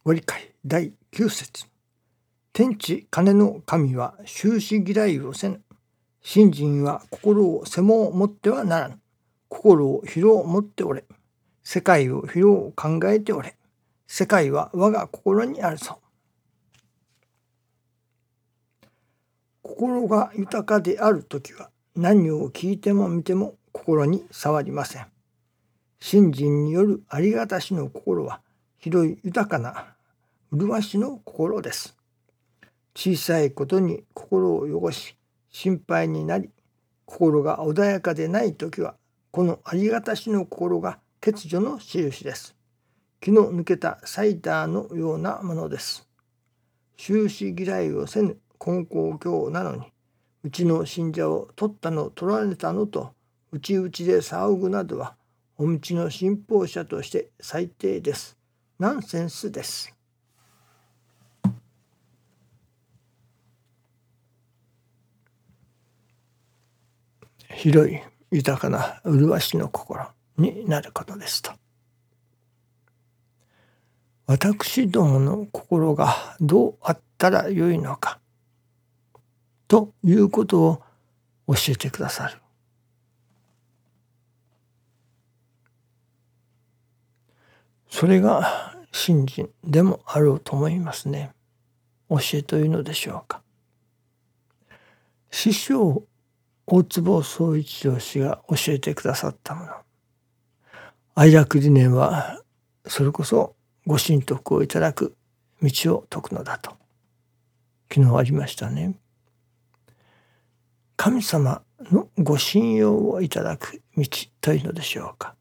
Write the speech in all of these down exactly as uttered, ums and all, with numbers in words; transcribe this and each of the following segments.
ご理解だいきゅう節。天地金の神は終始嫌いをせぬ。信心は心を狭を持ってはならぬ。心を広を持っておれ。世界を広を考えておれ。世界は我が心にあるぞ。心が豊かであるときは何を聞いても見ても心に触りません。信心によるありがたしの心は広い豊かな麗しの心です。小さいことに心を汚し心配になり心が穏やかでないときはこのありがたしの心が欠如の印です。気の抜けたサイダーのようなものです。終始嫌いをせぬ根高教なのにうちの信者を取ったの取られたのとうちうちで騒ぐなどはお道の信奉者として最低です。ナンセンスです。広い豊かな麗しの心になることですと。私どもの心がどうあったらよいのかということを教えてくださる。それが信心でもあろうと思いますね。教えというのでしょうか。師匠大坪宗一郎氏が教えてくださったもの。愛楽理念はそれこそご神徳をいただく道を説くのだと昨日ありましたね。神様のご信用をいただく道というのでしょうか。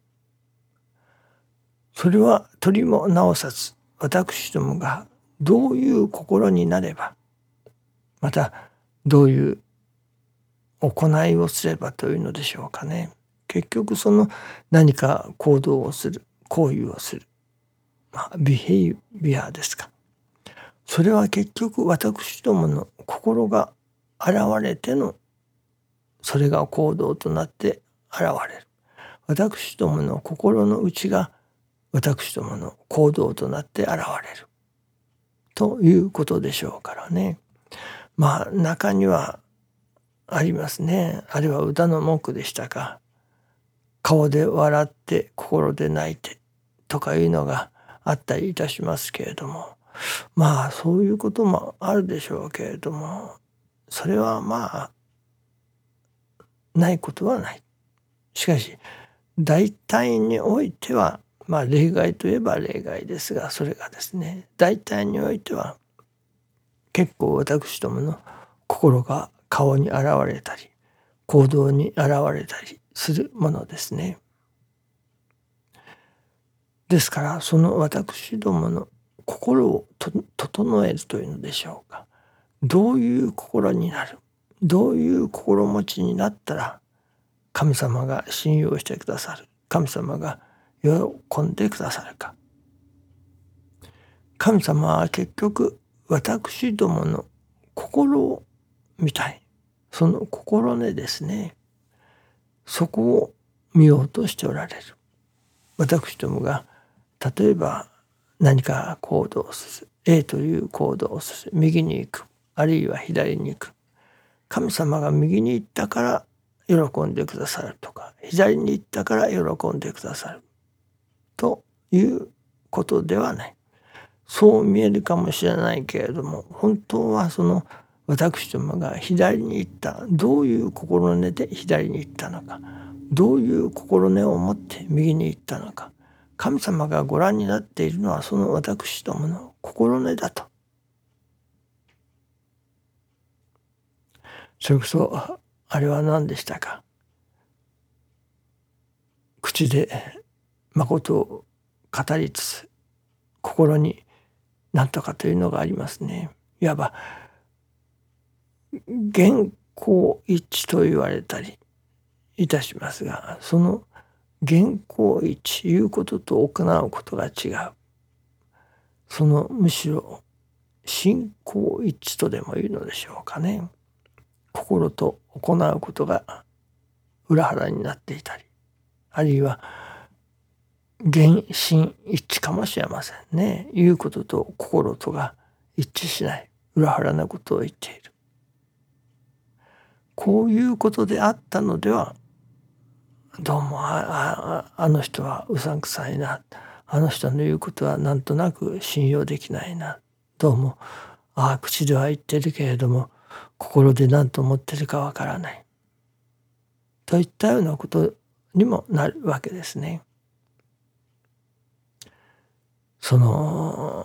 それは取りも直さず私どもがどういう心になればまたどういう行いをすればというのでしょうかね。結局その何か行動をする行為をする、まあ、ビヘイビアですか。それは結局私どもの心が現れてのそれが行動となって現れる。私どもの心の内が私どもの行動となって現れるということでしょうからね。まあ中にはありますね。あるいは歌の文句でしたか。顔で笑って心で泣いてとかいうのがあったりいたしますけれども、まあそういうこともあるでしょうけれども、それはまあないことはない。しかし大体においてはまあ例外といえば例外ですが、それがですね大体においては結構私どもの心が顔に現れたり行動に現れたりするものですね。ですからその私どもの心をと整えるというのでしょうか。どういう心になる、どういう心持ちになったら神様が信用してくださる、神様が喜んでくださるか。神様は結局私どもの心を見たい、その心根ですね、そこを見ようとしておられる。私どもが例えば何か行動をする A という行動をする、右に行くあるいは左に行く、神様が右に行ったから喜んでくださるとか左に行ったから喜んでくださるということではない。そう見えるかもしれないけれども、本当はその私どもが左に行った、どういう心根で左に行ったのか、どういう心根を持って右に行ったのか、神様がご覧になっているのはその私どもの心根だと。それこそあれは何でしたか。口で誠を語りつつ心に何とかというのがありますね。いわば言行一致と言われたりいたしますが、その言行一致言うことと行うことが違う。そのむしろ信仰一致とでも言うのでしょうかね。心と行うことが裏腹になっていたり、あるいは原神一致かもしれませんね。言うことと心とが一致しない、裏腹なことを言っている。こういうことであったのでは、どうもあああの人はうさんくさいな、あの人の言うことはなんとなく信用できないな、どうもああ口では言ってるけれども心で何と思ってるかわからないといったようなことにもなるわけですね。その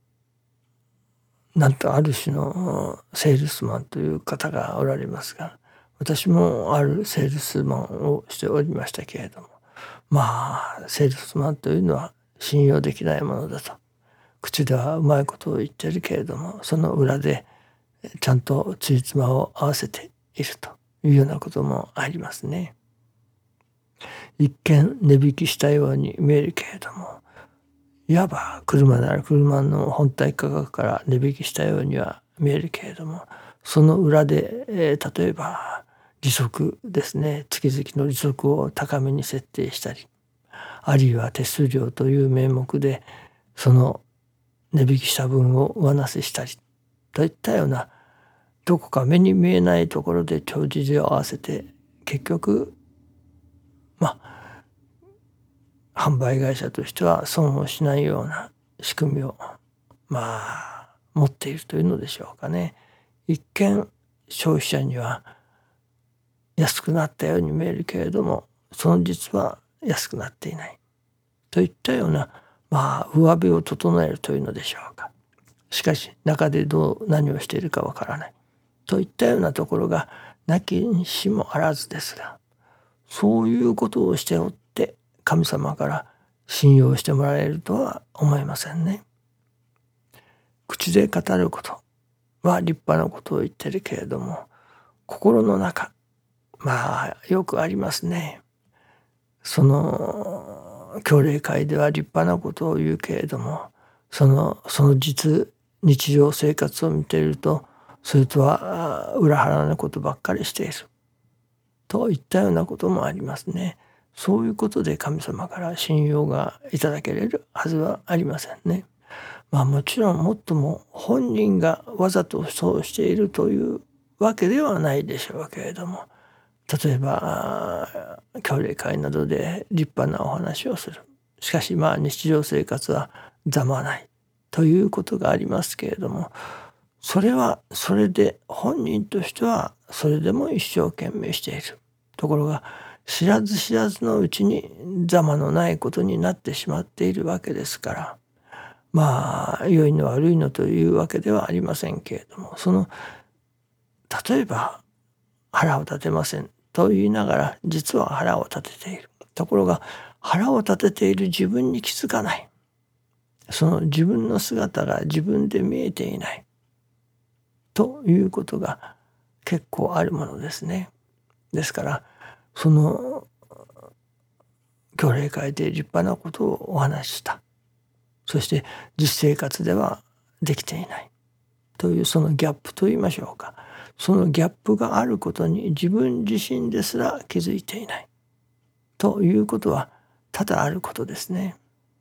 なんとある種のセールスマンという方がおられますが、私もあるセールスマンをしておりましたけれども、まあセールスマンというのは信用できないものだと。口ではうまいことを言ってるけれども、その裏でちゃんとつじつまを合わせているというようなこともありますね。一見値引きしたように見えるけれども、いわば車なら車の本体価格から値引きしたようには見えるけれども、その裏で、えー、例えば利息ですね、月々の利息を高めに設定したり、あるいは手数料という名目でその値引きした分を上乗せしたりといったような、どこか目に見えないところで帳尻を合わせて、結局まあ販売会社としては損をしないような仕組みをまあ持っているというのでしょうかね。一見消費者には安くなったように見えるけれども、その実は安くなっていないといったような、まあ上辺を整えるというのでしょうか。しかし中でどう何をしているかわからないといったようなところがなきにしもあらずですが、そういうことをしておって神様から信用してもらえるとは思えませんね。口で語ることは立派なことを言ってるけれども、心の中、まあよくありますね。その教例会では立派なことを言うけれども、そのその実日常生活を見ていると、それとは裏腹なことばっかりしているといったようなこともありますね。そういうことで神様から信用がいただけれるはずはありませんね。まあもちろんもっとも本人がわざとそうしているというわけではないでしょうけれども、例えば教例会などで立派なお話をする。しかしまあ日常生活はざまないということがありますけれども、それはそれで本人としてはそれでも一生懸命している。ところが知らず知らずのうちにざまのないことになってしまっているわけですから、まあ良いの悪いのというわけではありませんけれども、その例えば腹を立てませんと言いながら実は腹を立てている。ところが腹を立てている自分に気づかない。その自分の姿が自分で見えていないということが結構あるものですね。ですからその教例会で立派なことをお話しした。そして実生活ではできていないというそのギャップと言いましょうか。そのギャップがあることに自分自身ですら気づいていないということは多々あることですね。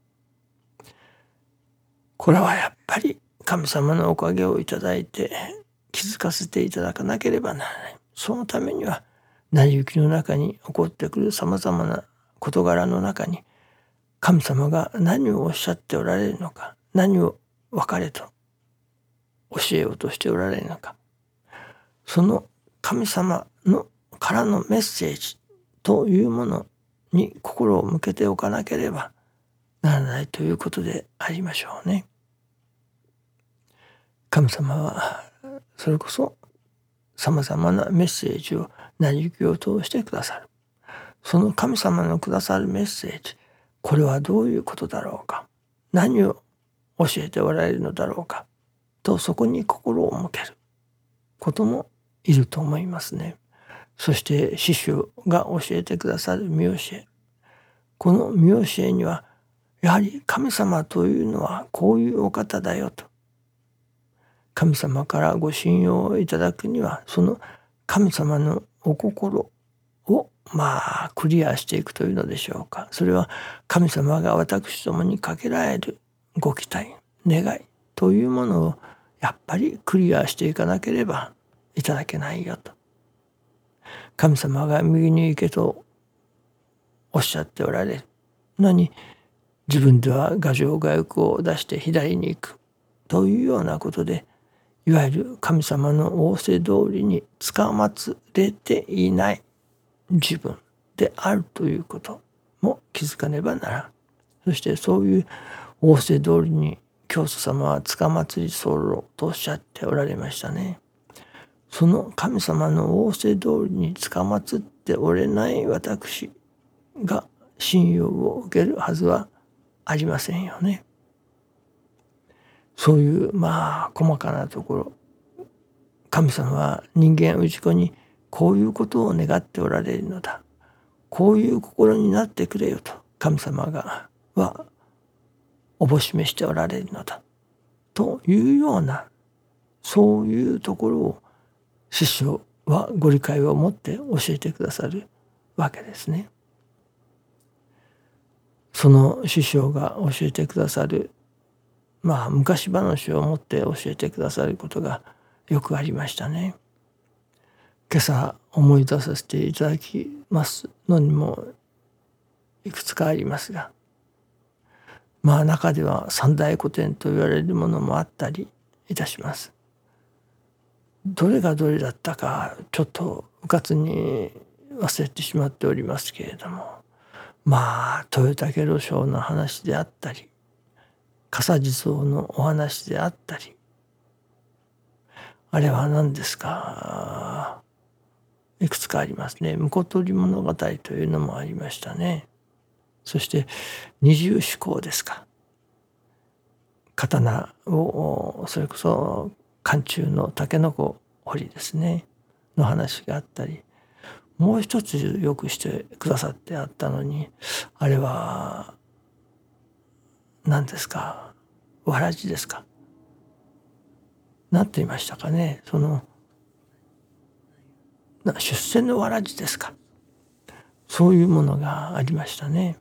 これはやっぱり神様のおかげをいただいて気づかせていただかなければならない。そのためには成り行きの中に起こってくるさまざまな事柄の中に神様が何をおっしゃっておられるのか、何を分かれと教えようとしておられるのか、その神様のからのメッセージというものに心を向けておかなければならないということでありましょうね。神様はそれこそさまざまなメッセージを成り行きを通してくださる。その神様のくださるメッセージ、これはどういうことだろうか、何を教えておられるのだろうかと、そこに心を向けることもいると思いますね。そして師匠が教えてくださる見教え、この見教えにはやはり神様というのはこういうお方だよと、神様からご信用をいただくにはその神様のお心をまあクリアしていくというのでしょうか。それは神様が私どもにかけられるご期待、願いというものをやっぱりクリアしていかなければいただけないよと。神様が右に行けとおっしゃっておられるのに、自分では牙城牙欲を出して左に行くというようなことで、いわゆる神様の仰せ通りにつかまつれていない自分であるということも気づかねばならん。そしてそういう仰せ通りに教祖様はつかまつり候とおっしゃっておられましたね。その神様の仰せ通りにつかまつっておれない私が信用を受けるはずはありませんよね。そういうまあ細かなところ、神様は人間氏子にこういうことを願っておられるのだ、こういう心になってくれよと神様がはおぼしめしておられるのだというような、そういうところを師匠はご理解を持って教えてくださるわけですね。その師匠が教えてくださるまあ昔話を持って教えてくださることがよくありましたね。今朝思い出させていただきますのにもいくつかありますが、まあ中では三大古典と言われるものもあったりいたします。どれがどれだったかちょっとうかつに忘れてしまっておりますけれども、まあ豊竹炉章の話であったり、笠地蔵のお話であったり、あれは何ですか、いくつかありますね。婿取り物語というのもありましたね。そして二重四項ですか。刀をそれこそ漢中のタケノコ掘りですねの話があったり、もう一つよくしてくださってあったのに、あれは何ですか、わらじですか、何て言いましたかね、その出世のわらじですか、そういうものがありましたね。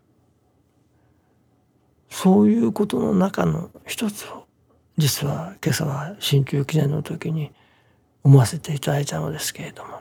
そういうことの中の一つを実は今朝は新旧記念の時に思わせていただいたのですけれども、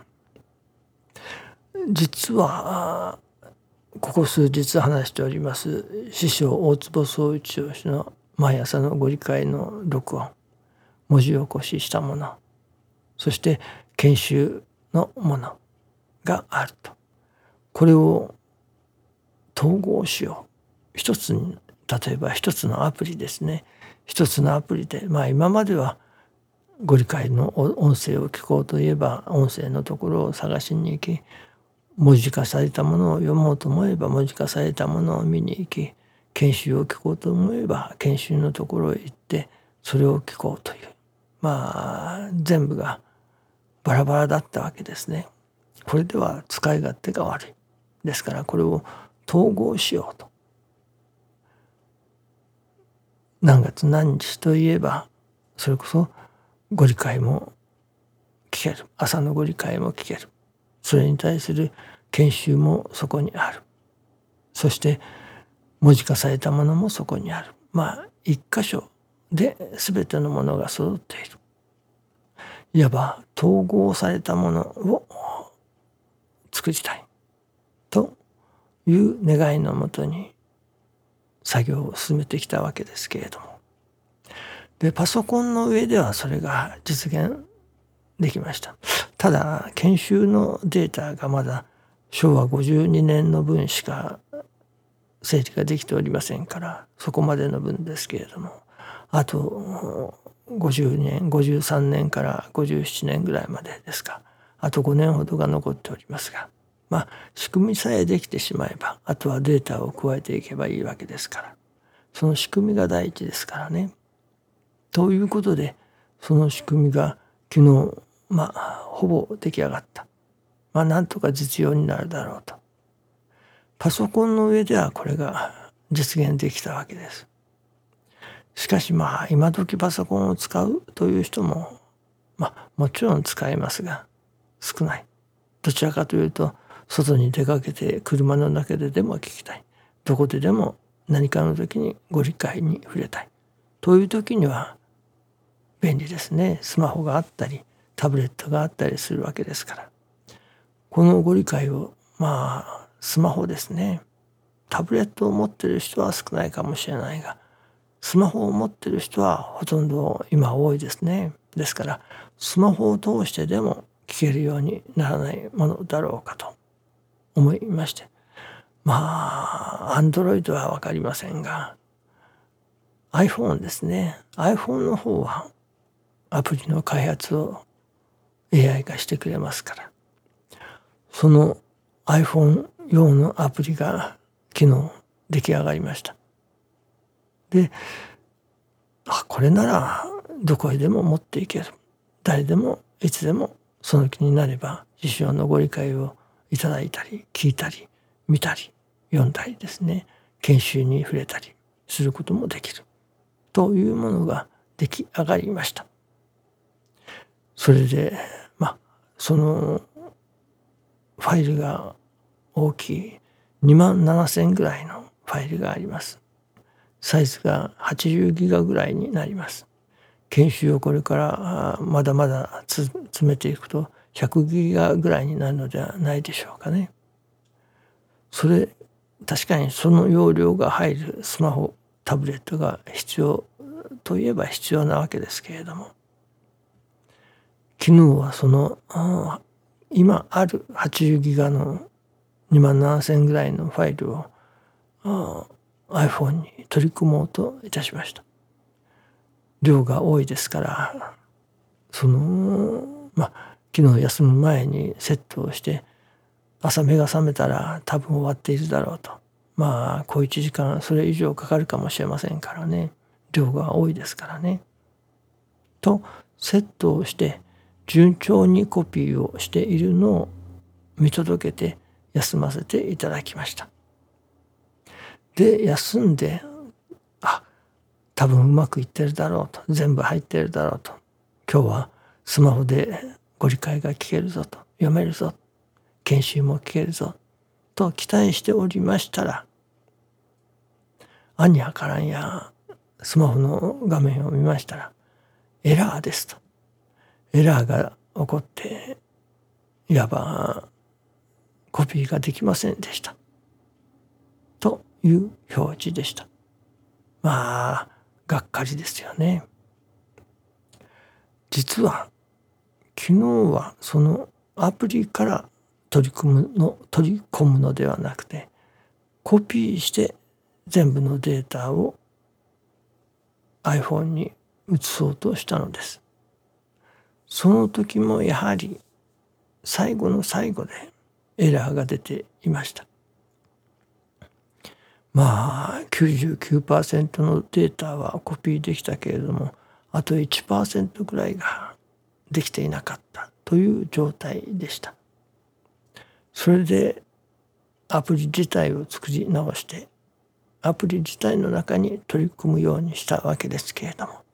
実はここ数日話しております師匠大坪宗一郎氏の毎朝のご理解の録音、文字起こししたもの、そして研修のものがあると、これを統合しよう、一つに、例えば一つのアプリですね、一つのアプリで、まあ今まではご理解の音声を聞こうといえば音声のところを探しに行き、文字化されたものを読もうと思えば文字化されたものを見に行き、研修を聞こうと思えば研修のところへ行ってそれを聞こうという、まあ全部がバラバラだったわけですね。これでは使い勝手が悪いですから、これを統合しようと。何月何日といえばそれこそご理解も聞ける、朝のご理解も聞ける、それに対する研修もそこにある、そして文字化されたものもそこにある、まあ一箇所で全てのものが揃っている、いわば統合されたものを作りたいという願いのもとに作業を進めてきたわけですけれども、でパソコンの上ではそれが実現できました。ただ研修のデータがまだしょうわごじゅうにねんの分しか整理ができておりませんから、そこまでの分ですけれども、あとごじゅうねんごじゅうさんねんからごじゅうななねんぐらいまでですか、あとごねんほどが残っておりますが、まあ仕組みさえできてしまえばあとはデータを加えていけばいいわけですから、その仕組みが第一ですからね。ということでその仕組みが昨日まあほぼ出来上がった、まあなんとか実用になるだろうと、パソコンの上ではこれが実現できたわけです。しかしまあ今時パソコンを使うという人もまあもちろん使えますが少ない。どちらかというと外に出かけて車の中ででも聞きたい。どこででも何かの時にご理解に触れたい。という時には便利ですね。スマホがあったりタブレットがあったりするわけですから。このご理解をまあスマホですね。タブレットを持っている人は少ないかもしれないが、スマホを持っている人はほとんど今多いですね。ですからスマホを通してでも聞けるようにならないものだろうかと思いまして、まあ Android は分かりませんが iPhone ですね。 iPhone の方はアプリの開発を エーアイ 化してくれますから、その iPhone 用のアプリが昨日出来上がりました。で、あ、これならどこへでも持っていける。誰でもいつでもその気になれば師匠のご理解をいただいたり聞いたり見たり読んだりですね、研修に触れたりすることもできるというものが出来上がりました。それでまあそのファイルが大きいにまんななせんぐらいのファイルがあります。サイズがはちじゅうギガぐらいになります。研修をこれからまだまだ詰めていくとひゃくギガぐらいになるのではないでしょうかね。それ確かにその容量が入るスマホタブレットが必要といえば必要なわけですけれども、昨日はその今あるはちじゅうギガのにまんななせんぐらいのファイルを iPhone に取り組もうといたしました。量が多いですから、そのまあ昨日休む前にセットをして朝目が覚めたら多分終わっているだろうと。まあ小いちじかんそれ以上かかるかもしれませんからね。量が多いですからね。とセットをして順調にコピーをしているのを見届けて休ませていただきました。で休んで、あ、多分うまくいってるだろうと、全部入ってるだろうと、今日はスマホでご理解が聞けるぞと、読めるぞ、研修も聞けるぞと期待しておりましたら、あんにゃからんやスマホの画面を見ましたらエラーですと、エラーが起こっていわばコピーができませんでしたという表示でした。まあがっかりですよね。実は昨日はそのアプリから取り組むの取り込むのではなくて、コピーして全部のデータを iPhone に移そうとしたのです。その時もやはり最後の最後でエラーが出ていました。まあ きゅうじゅうきゅうパーセント のデータはコピーできたけれども、あと いちパーセント ぐらいができていなかったという状態でした。それでアプリ自体を作り直してアプリ自体の中に取り組むようにしたわけですけれども、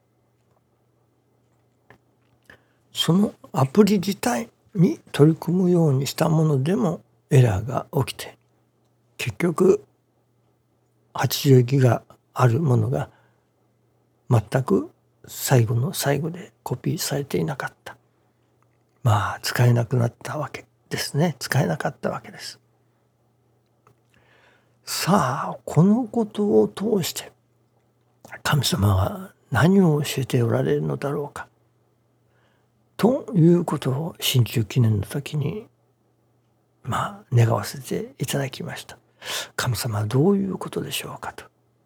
そのアプリ自体に取り組むようにしたものでもエラーが起きて、結局はちじゅうギガあるものが全く最後の最後でコピーされていなかった。まあ使えなくなったわけですね。使えなかったわけです。さあこのことを通して神様は何を教えておられるのだろうかということを新中記念の時にまあ願わせていただきました。神様はどういうことでしょうかと。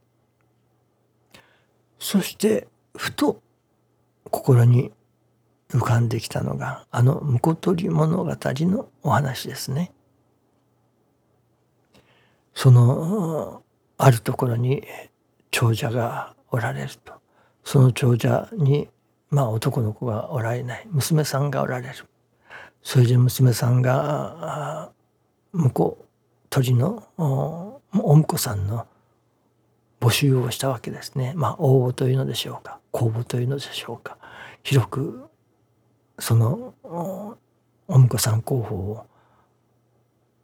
そしてふと心に浮かんできたのがあの婿取り物語のお話ですね。そのあるところに長者がおられると、その長者にまあ男の子がおられない、娘さんがおられる。それで娘さんが婿取りのお婿さんの募集をしたわけですね。まあ応募というのでしょうか、公募というのでしょうか、広くそのお婿さん候補を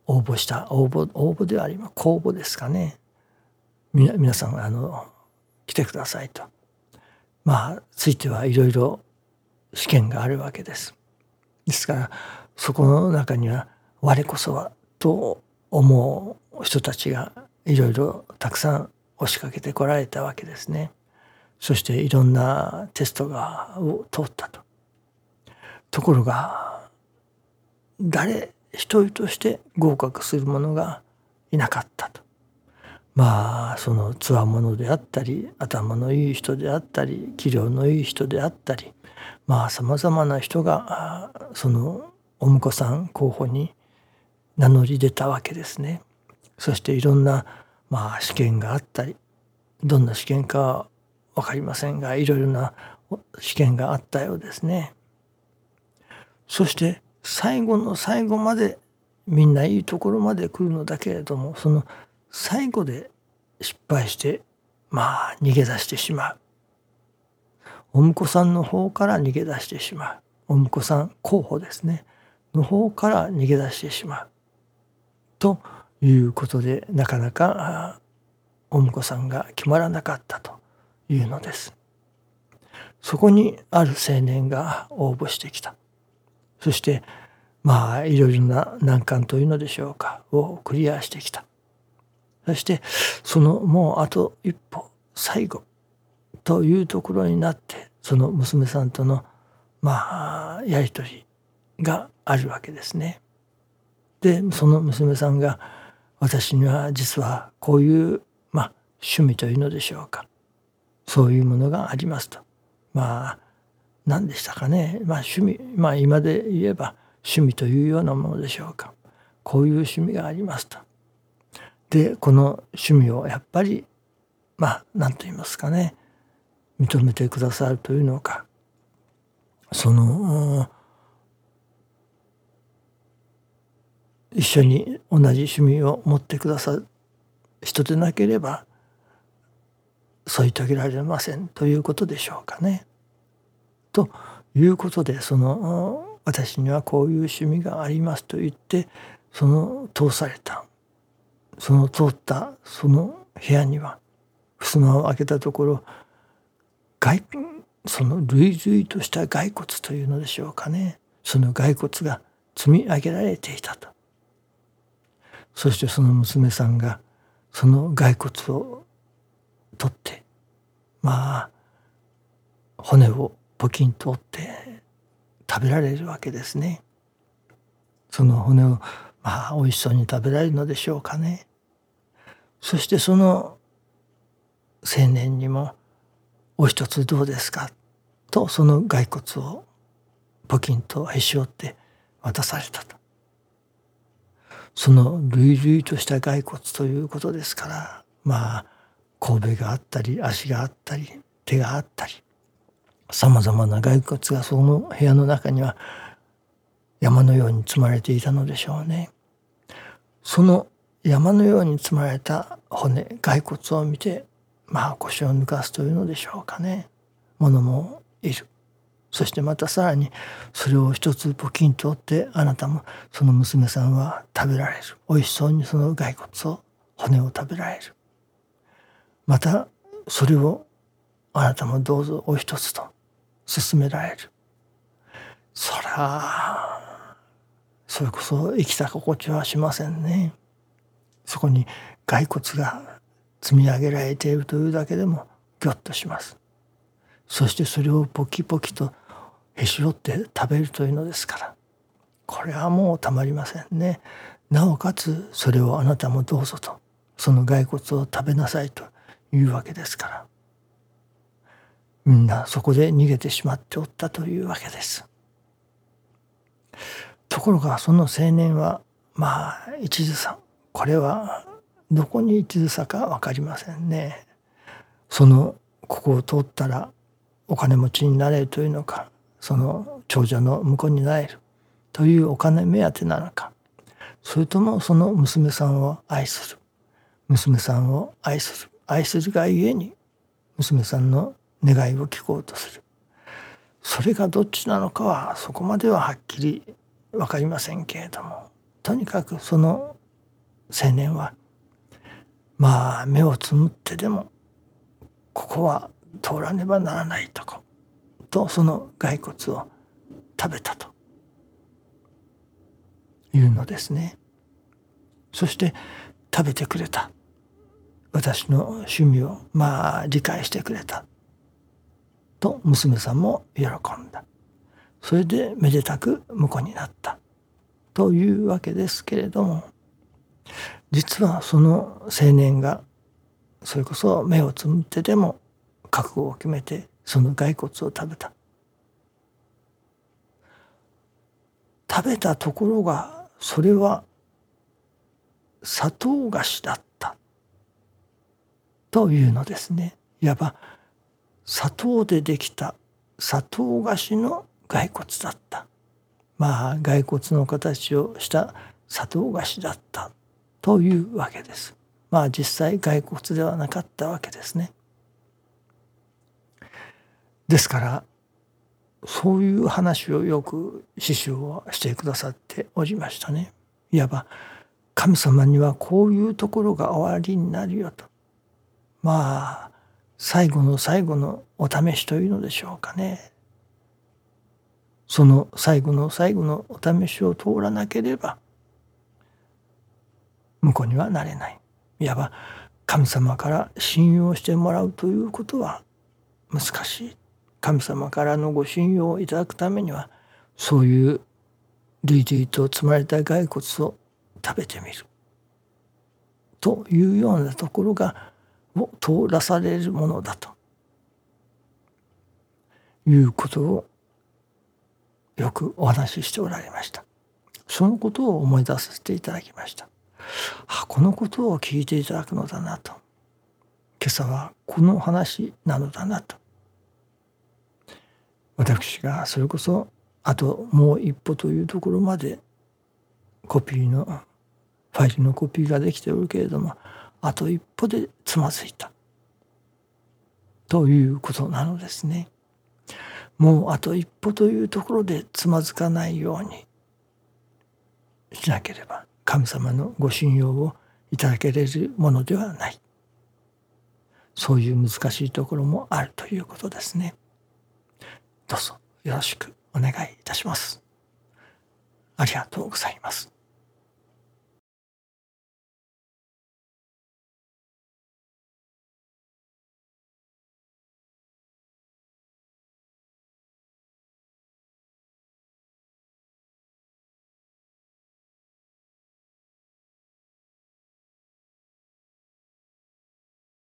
応募した応募応募ではあります公募ですかね。みな皆さんあの来てくださいと。まあついてはいろいろ試験があるわけです。ですからそこの中には我こそはと思う人たちがいろいろたくさん押しかけてこられたわけですね。そしていろんなテストがを通ったと。ところが誰一人として合格する者がいなかったと。まあそのつわものであったり頭のいい人であったり器量のいい人であったりまあさまざまな人がそのお婿さん候補に名乗り出たわけですね。そしていろんなまあ試験があったりどんな試験かは分かりませんがいろいろな試験があったようですね。そして最後の最後までみんないいところまで来るのだけれどもその最後で失敗してまあ逃げ出してしまう。お婿さんの方から逃げ出してしまう。お婿さん候補ですねの方から逃げ出してしまうということでなかなかお婿さんが決まらなかったというのです。そこにある青年が応募してきた。そしてまあいろいろな難関というのでしょうかをクリアしてきた。そしてそのもうあと一歩最後というところになってその娘さんとのまあやり取りがあるわけですね。でその娘さんが私には実はこういうまあ趣味というのでしょうかそういうものがありますと。まあ何でしたかねまあ趣味まあ今で言えば趣味というようなものでしょうか。こういう趣味がありますと。でこの趣味をやっぱりまあ何と言いますかね認めてくださるというのかその一緒に同じ趣味を持ってくださる人でなければ添い遂げられませんということでしょうかね。ということでその私にはこういう趣味がありますと言ってその通されたその通ったその部屋には襖を開けたところ骸その類々とした骸骨というのでしょうかねその骸骨が積み上げられていたと。そしてその娘さんがその骸骨を取ってまあ骨をポキンと折って食べられるわけですね。その骨をまあ美味しそうに食べられるのでしょうかね。そしてその青年にもお一つどうですかとその骸骨をポキンとへし折って渡されたと。その類々とした骸骨ということですからまあ神戸があったり足があったり手があったりさまざまな骸骨がその部屋の中には山のように積まれていたのでしょうね。その山のように積まれた骨骸骨を見てまあ腰を抜かすというのでしょうかねものもいる。そしてまたさらにそれを一つポキンと折ってあなたもその娘さんは食べられる。おいしそうにその骸骨を骨を食べられる。またそれをあなたもどうぞお一つと勧められる。そりゃそれこそ生きた心地はしませんね。そこに骸骨が積み上げられているというだけでもギョッとします。そしてそれをポキポキとへし折って食べるというのですからこれはもうたまりませんね。なおかつそれをあなたもどうぞとその骸骨を食べなさいというわけですからみんなそこで逃げてしまっておったというわけです。ところがその青年はまあ一途さこれはどこに一途さか分かりませんね。そのここを通ったらお金持ちになれるというのかその長者の婿になれるというお金目当てなのかそれともその娘さんを愛する娘さんを愛する愛するがゆえに娘さんの願いを聞こうとするそれがどっちなのかはそこまでははっきり分かりませんけれどもとにかくその青年はまあ目をつむってでもここは通らねばならないとことその骸骨を食べたというのですね。そして食べてくれた。私の趣味をまあ理解してくれたと娘さんも喜んだ。それでめでたく婿になったというわけですけれども、実はその青年がそれこそ目をつむってでも覚悟を決めてその骸骨を食べた。食べたところがそれは砂糖菓子だったというのですね。いわば砂糖でできた砂糖菓子の骸骨だった。まあ骸骨の形をした砂糖菓子だったというわけです。まあ実際骸骨ではなかったわけですね。ですからそういう話をよく師匠はしてくださっておりましたね。いわば神様にはこういうところがおありになるよと。まあ最後の最後のお試しというのでしょうかね。その最後の最後のお試しを通らなければ婿にはなれない。いわば神様から信用してもらうということは難しい。神様からのご信用をいただくためにはそういう類々と積まれた骸骨を食べてみるというようなところがを通らされるものだということをよくお話ししておられました。そのことを思い出させていただきました。あ、このことを聞いていただくのだなと。今朝はこの話なのだなと。私がそれこそあともう一歩というところまでコピーのファイルのコピーができておるけれども、あと一歩でつまずいたということなのですね。もうあと一歩というところでつまずかないようにしなければ神様のご信用をいただけれるものではない。そういう難しいところもあるということですね。どうぞよろしくお願いいたします。ありがとうございます。